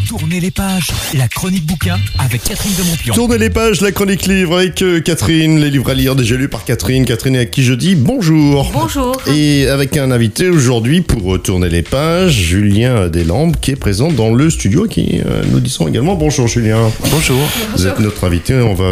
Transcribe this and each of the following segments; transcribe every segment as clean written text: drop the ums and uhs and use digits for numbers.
Tournez les pages, la chronique bouquin avec Catherine de Montpion. Tournez les pages, la chronique livre avec Catherine, les livres à lire déjà lus par Catherine. Catherine à qui je dis bonjour. Bonjour. Et avec un invité aujourd'hui pour tourner les pages, Julien Deslambes qui est présent dans le studio, qui nous disons également bonjour Julien. Bonjour. Vous êtes notre invité, on va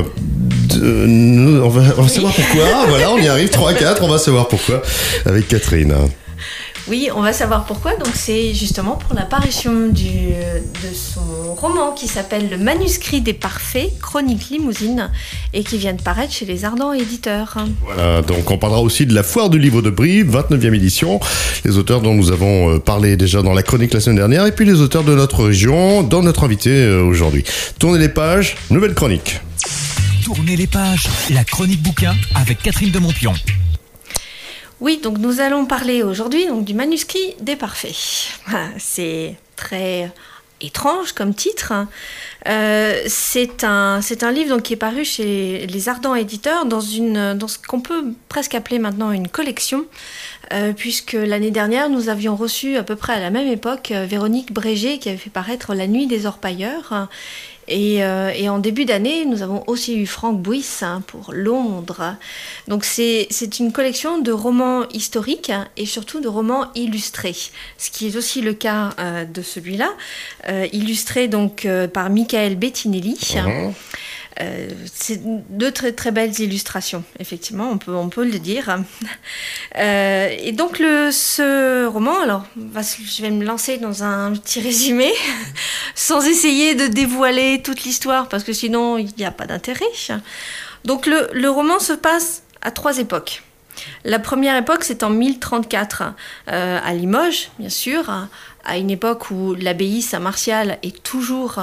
savoir pourquoi. Voilà, on y arrive 3-4, on va savoir pourquoi avec Catherine. Oui, on va savoir pourquoi. Donc c'est justement pour l'apparition de son roman qui s'appelle Le manuscrit des parfaits, chronique limousine, et qui vient de paraître chez les Ardents éditeurs. Voilà, donc on parlera aussi de la foire du livre de Brive, 29e édition. Les auteurs dont nous avons parlé déjà dans la chronique la semaine dernière, et puis les auteurs de notre région, dans notre invité aujourd'hui. Tournez les pages, nouvelle chronique. Tournez les pages, la chronique bouquin avec Catherine de Montpion. Oui, donc nous allons parler aujourd'hui du manuscrit des parfaits. C'est très étrange comme titre. C'est un livre qui est paru chez les Ardents éditeurs dans ce qu'on peut presque appeler maintenant une collection, puisque l'année dernière nous avions reçu à peu près à la même époque Véronique Bréger qui avait fait paraître La Nuit des Orpailleurs. Et en début d'année, nous avons aussi eu Franck Bouys pour Londres. Donc c'est une collection de romans historiques et surtout de romans illustrés, ce qui est aussi le cas de celui-là, illustré donc par Michael Bettinelli. C'est deux très très belles illustrations, effectivement, on peut le dire. Et donc ce roman, alors je vais me lancer dans un petit résumé, sans essayer de dévoiler toute l'histoire, parce que sinon il n'y a pas d'intérêt. Donc le roman se passe à 3 époques. La première époque, c'est en 1034, à Limoges, bien sûr, à une époque où l'abbaye Saint-Martial est toujours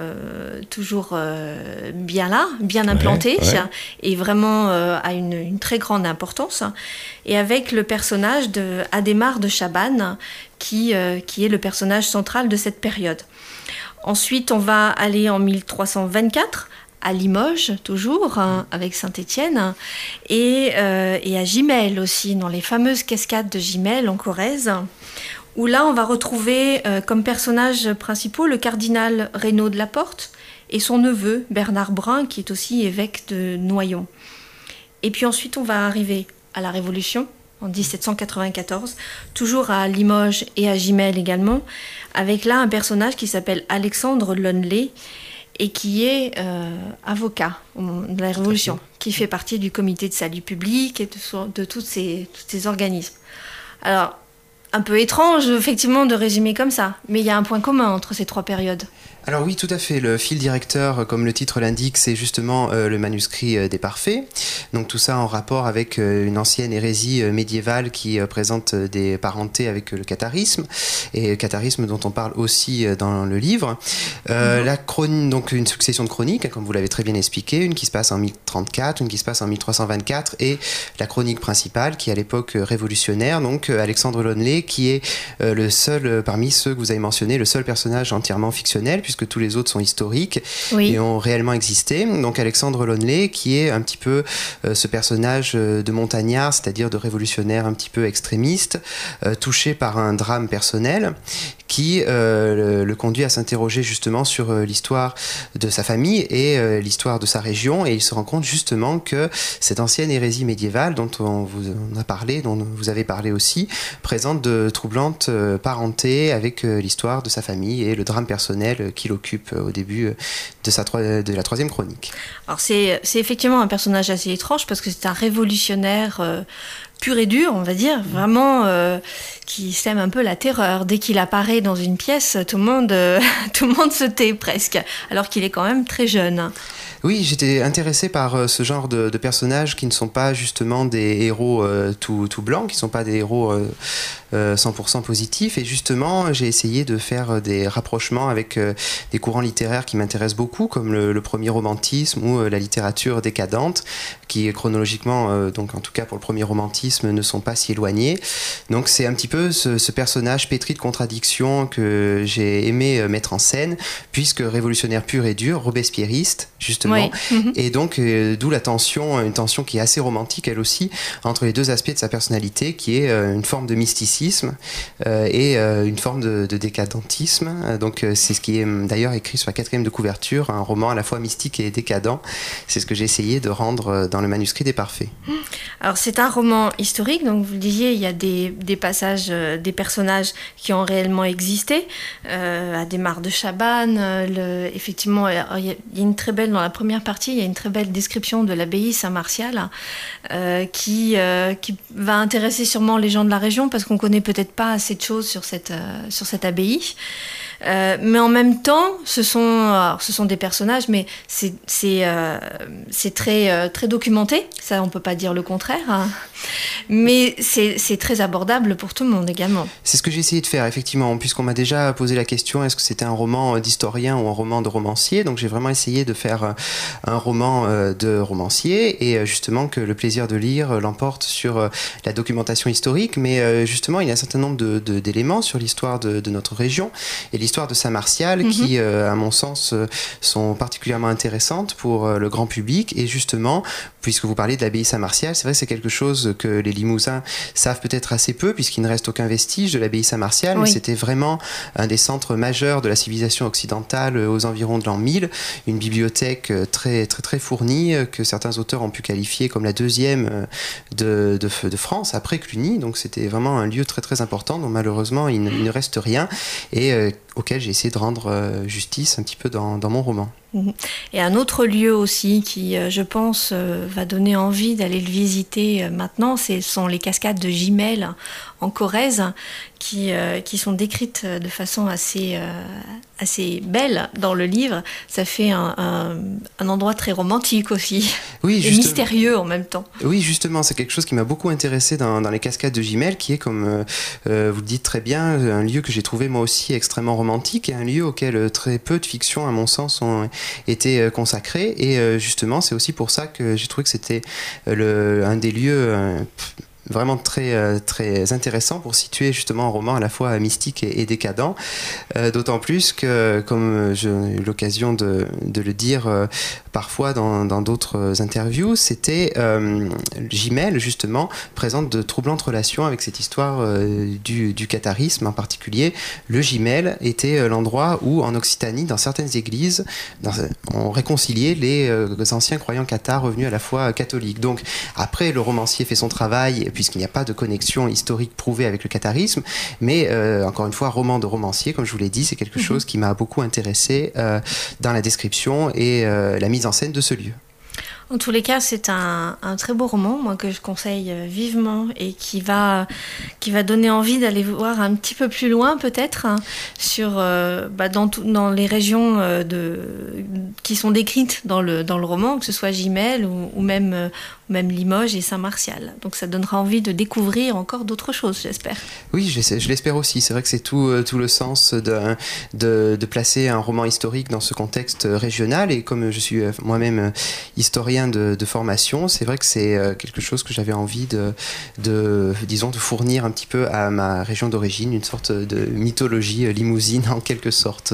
bien là, bien implantée, et vraiment a une très grande importance. Et avec le personnage de Adhémar de Chabannes, qui est le personnage central de cette période. Ensuite, on va aller en 1324, à Limoges, toujours, avec Saint-Étienne, et à Gimel aussi, dans les fameuses cascades de Gimel, en Corrèze, où là, on va retrouver comme personnages principaux le cardinal Reynaud de la Porte et son neveu, Bernard Brun, qui est aussi évêque de Noyon. Et puis ensuite, on va arriver à la Révolution, en 1794, toujours à Limoges et à Gimel également, avec là un personnage qui s'appelle Alexandre Loneley, et qui est avocat de la Révolution, qui fait partie du comité de salut public et de tous ces organismes. Alors, un peu étrange, effectivement, de résumer comme ça, mais il y a un point commun entre ces 3 périodes. Alors oui, tout à fait. Le fil directeur, comme le titre l'indique, c'est justement le manuscrit des parfaits. Donc tout ça en rapport avec une ancienne hérésie médiévale qui présente des parentés avec le catharisme, et catharisme dont on parle aussi dans le livre. La chronique, donc une succession de chroniques, comme vous l'avez très bien expliqué, une qui se passe en 1034, une qui se passe en 1324, et la chronique principale qui est à l'époque révolutionnaire, donc Alexandre Loneley, qui est le seul, parmi ceux que vous avez mentionnés, le seul personnage entièrement fictionnel, puisque tous les autres sont historiques et ont réellement existé. Donc Alexandre Loneley, qui est un petit peu ce personnage de montagnard, c'est-à-dire de révolutionnaire un petit peu extrémiste, touché par un drame personnel, qui le conduit à s'interroger justement sur l'histoire de sa famille et l'histoire de sa région, et il se rend compte justement que cette ancienne hérésie médiévale dont on vous a parlé, dont vous avez parlé aussi, présente de troublantes parentés avec l'histoire de sa famille et le drame personnel qu'il occupe au début de la 3e chronique. Alors c'est effectivement un personnage assez étrange, parce que c'est un révolutionnaire pur et dur, on va dire, vraiment qui sème un peu la terreur. Dès qu'il apparaît dans une pièce, tout le monde se tait presque, alors qu'il est quand même très jeune. Oui, j'étais intéressé par ce genre de personnages qui ne sont pas justement des héros tout blancs, qui ne sont pas des héros 100% positifs. Et justement, j'ai essayé de faire des rapprochements avec des courants littéraires qui m'intéressent beaucoup, comme le premier romantisme ou la littérature décadente, qui est chronologiquement, donc en tout cas pour le premier romantisme, décadentisme ne sont pas si éloignés. Donc c'est un petit peu ce personnage pétri de contradictions que j'ai aimé mettre en scène, puisque révolutionnaire pur et dur, robespierriste justement, et donc d'où la tension, une tension qui est assez romantique elle aussi, entre les deux aspects de sa personnalité, qui est une forme de mysticisme et une forme de décadentisme. Donc c'est ce qui est d'ailleurs écrit sur la 4e de couverture, un roman à la fois mystique et décadent. C'est ce que j'ai essayé de rendre dans le manuscrit des Parfaits. Alors c'est un roman historique, donc vous le disiez, il y a des passages, des personnages qui ont réellement existé, Adhémar de Chabannes, effectivement, il y a une très belle, dans la première partie, il y a une très belle description de l'abbaye Saint-Martial qui va intéresser sûrement les gens de la région parce qu'on ne connaît peut-être pas assez de choses sur cette abbaye. Mais en même temps, ce sont des personnages, mais c'est très documenté. Ça, on peut pas dire le contraire. Hein. Mais c'est très abordable pour tout le monde également. C'est ce que j'ai essayé de faire, effectivement, puisqu'on m'a déjà posé la question, est-ce que c'était un roman d'historien ou un roman de romancier? Donc j'ai vraiment essayé de faire un roman de romancier, et justement que le plaisir de lire l'emporte sur la documentation historique. Mais justement, il y a un certain nombre d'éléments sur l'histoire de notre région, et l'histoire de Saint-Martial, qui, à mon sens, sont particulièrement intéressantes pour le grand public. Et justement, puisque vous parlez de l'abbaye Saint-Martial, c'est vrai que c'est quelque chose que les Limousins savent peut-être assez peu, puisqu'il ne reste aucun vestige de l'abbaye Saint-Martial, mais c'était vraiment un des centres majeurs de la civilisation occidentale aux environs de l'an 1000, une bibliothèque très, très, très fournie, que certains auteurs ont pu qualifier comme la deuxième de France, après Cluny. Donc c'était vraiment un lieu très, très important, dont malheureusement il ne reste rien, et auquel j'ai essayé de rendre justice un petit peu dans mon roman. Et un autre lieu aussi qui, je pense, va donner envie d'aller le visiter maintenant, ce sont les cascades de Gimel en Corrèze, qui sont décrites de façon assez belle dans le livre. Ça fait un endroit très romantique aussi, et mystérieux en même temps. Oui, justement, c'est quelque chose qui m'a beaucoup intéressé dans les cascades de Gimel, qui est, comme vous le dites très bien, un lieu que j'ai trouvé moi aussi extrêmement romantique, et un lieu auquel très peu de fictions, à mon sens, ont été consacrées. Et justement, c'est aussi pour ça que j'ai trouvé que c'était un des lieux vraiment très, très intéressant pour situer justement un roman à la fois mystique et décadent, d'autant plus que, comme j'ai eu l'occasion de le dire parfois dans d'autres interviews, c'était Gimel justement présente de troublantes relations avec cette histoire du catharisme en particulier. Le Gimel était l'endroit où en Occitanie, dans certaines églises, on réconciliait les anciens croyants cathares revenus à la foi catholique. Donc après, le romancier fait son travail, puisqu'il n'y a pas de connexion historique prouvée avec le catharisme, mais encore une fois, roman de romancier, comme je vous l'ai dit, c'est quelque chose qui m'a beaucoup intéressé dans la description et la mise en scène de ce lieu. En tous les cas, c'est un très beau roman, moi, que je conseille vivement, et qui va donner envie d'aller voir un petit peu plus loin, peut-être, hein, sur dans les régions qui sont décrites dans le roman, que ce soit Gimel ou même Limoges et Saint-Martial. Donc ça donnera envie de découvrir encore d'autres choses, j'espère. Oui, je l'espère aussi. C'est vrai que c'est tout le sens de placer un roman historique dans ce contexte régional, et comme je suis moi-même historien de formation, c'est vrai que c'est quelque chose que j'avais envie de fournir un petit peu à ma région d'origine, une sorte de mythologie limousine en quelque sorte.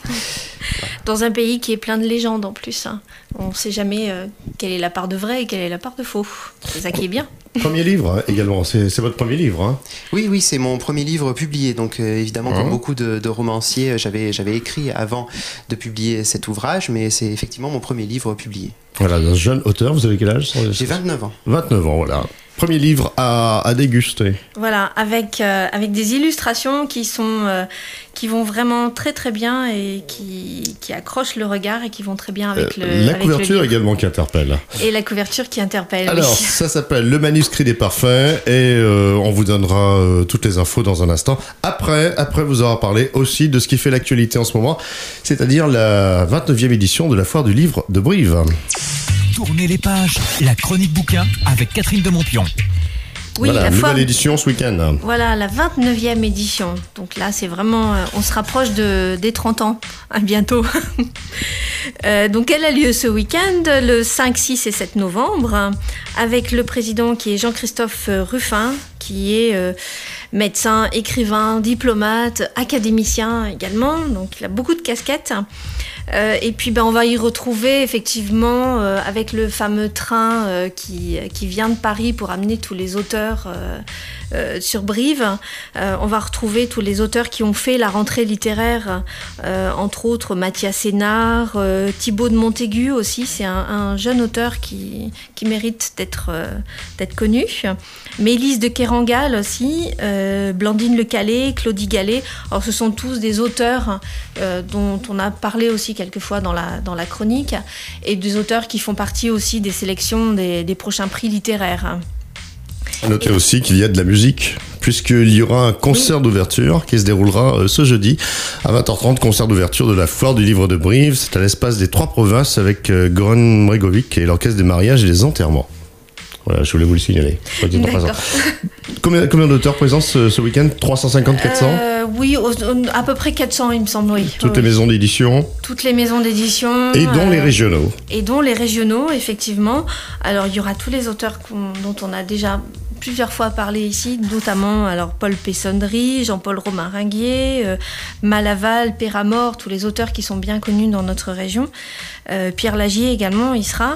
Dans un pays qui est plein de légendes en plus, hein. On ne sait jamais quelle est la part de vrai et quelle est la part de faux. C'est ça qui est bien. Premier livre également, c'est votre premier livre, hein? Oui, c'est mon premier livre publié. Donc évidemment, comme beaucoup de romanciers, j'avais écrit avant de publier cet ouvrage, mais c'est effectivement mon premier livre publié. Voilà, un jeune auteur, vous avez quel âge? J'ai 29 ans. 29 ans, voilà. Premier livre à déguster. Voilà, avec des illustrations qui vont vraiment très très bien et qui accrochent le regard et qui vont très bien avec la couverture également qui interpelle. Et la couverture qui interpelle. Alors, oui. Ça s'appelle Le Manuscrit des Parfaits, et on vous donnera toutes les infos dans un instant. Après vous aura parlé aussi de ce qui fait l'actualité en ce moment, c'est-à-dire la 29e édition de la Foire du Livre de Brive. Tournez les pages, la chronique bouquin avec Catherine de Montpion. Oui, voilà, la nouvelle foire. édition ce week-end. Voilà, la 29e édition. Donc là, c'est vraiment... on se rapproche des 30 ans. À bientôt. Donc elle a lieu ce week-end, le 5, 6 et 7 novembre, avec le président qui est Jean-Christophe Ruffin, qui est médecin, écrivain, diplomate, académicien également. Donc il a beaucoup de casquettes. Et puis on va y retrouver effectivement avec le fameux train qui vient de Paris pour amener tous les auteurs sur Brive. On va retrouver tous les auteurs qui ont fait la rentrée littéraire, entre autres Mathias Sénard, Thibaut de Montaigu aussi, c'est un jeune auteur qui mérite d'être connu. Mélisse de Kerangal aussi, Blandine Le Calais, Claudie Gallet. Alors ce sont tous des auteurs dont on a parlé aussi quelquefois dans la chronique, et des auteurs qui font partie aussi des sélections des prochains prix littéraires. Notez aussi qu'il y a de la musique, puisqu'il y aura un concert d'ouverture qui se déroulera ce jeudi à 20h30, concert d'ouverture de la Foire du Livre de Brive. C'est à l'espace des Trois Provinces avec Goran Bregovic et l'Orchestre des mariages et des enterrements. Voilà, je voulais vous le signaler. D'accord. Combien d'auteurs présents ce week-end ? 350, 400 Oui, à peu près 400, il me semble, oui. Toutes les maisons d'édition. Toutes les maisons d'édition. Et dont les régionaux. Et dont les régionaux, effectivement. Alors, il y aura tous les auteurs dont on a déjà plusieurs fois parlé ici, notamment alors Paul Pessonnery, Jean-Paul Romain-Ringuier, Malaval, Péramort, tous les auteurs qui sont bien connus dans notre région. Pierre Lagier également, il sera.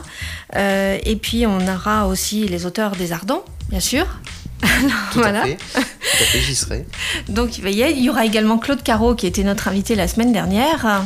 Et puis, on aura aussi les auteurs des Ardents, bien sûr. Tout à fait, j'y serai. Donc il y aura également Claude Caro qui était notre invité la semaine dernière.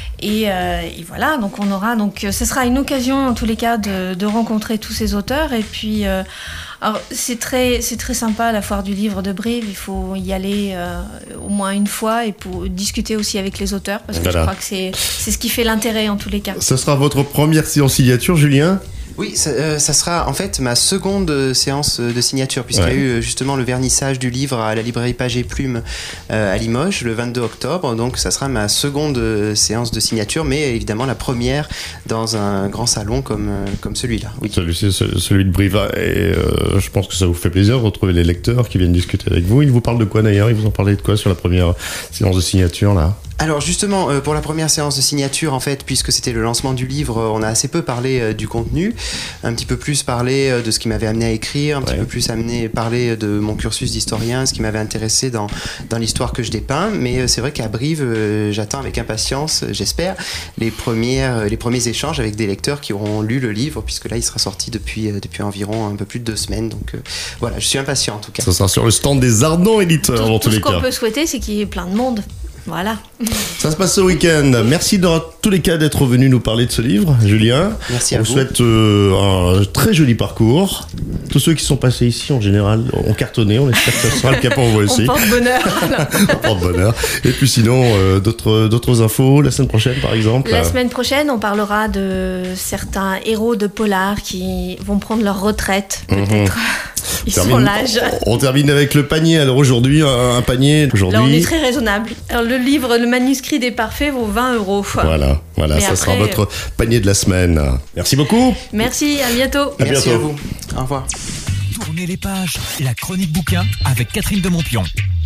Et voilà, donc on aura, ce sera une occasion en tous les cas de rencontrer tous ces auteurs. Et puis alors c'est très sympa la Foire du Livre de Brive, il faut y aller au moins une fois et pour discuter aussi avec les auteurs, parce que voilà. Je crois que c'est ce qui fait l'intérêt en tous les cas. Ce sera votre première séance signature, Julien ? Oui, ça sera en fait ma seconde séance de signature, puisqu'il y a eu justement le vernissage du livre à la librairie Page et Plume à Limoges le 22 octobre. Donc ça sera ma seconde séance de signature, mais évidemment la première dans un grand salon comme celui-là. Oui. Celui de Brive. Et je pense que ça vous fait plaisir de retrouver les lecteurs qui viennent discuter avec vous. Ils vous parlent de quoi d'ailleurs ? Ils vous ont parlé de quoi sur la première séance de signature là ? Alors justement, pour la première séance de signature, en fait, puisque c'était le lancement du livre, on a assez peu parlé du contenu, un petit peu plus parlé de ce qui m'avait amené à écrire, un petit peu plus parlé de mon cursus d'historien, ce qui m'avait intéressé dans l'histoire que je dépeins. Mais c'est vrai qu'à Brive, j'attends avec impatience, j'espère, les premiers échanges avec des lecteurs qui auront lu le livre, puisque là, il sera sorti depuis environ un peu plus de 2 semaines. Donc voilà, je suis impatient en tout cas. Ça sera sur le stand des Ardents éditeurs dans tous les cas. Tout ce qu'on peut souhaiter, c'est qu'il y ait plein de monde. Voilà. Ça se passe ce week-end. Merci dans tous les cas d'être venu nous parler de ce livre, Julien. Merci à vous. On vous souhaite un très joli parcours. Tous ceux qui sont passés ici, en général, ont cartonné. On espère que ça sera le cas pour vous aussi. On porte bonheur. On porte bonheur. Et puis sinon, d'autres infos la semaine prochaine, par exemple. La semaine prochaine, on parlera de certains héros de polar qui vont prendre leur retraite, peut-être. Ils sont l'âge. On termine avec le panier. Alors aujourd'hui, un panier. Là, on est très raisonnable. Alors, le manuscrit des Parfaits vaut 20 €. Voilà, ça après, sera votre panier de la semaine. Merci beaucoup. Merci, à bientôt. Merci à vous. Au revoir. Tournez les pages, la chronique bouquin avec Catherine de Montpion.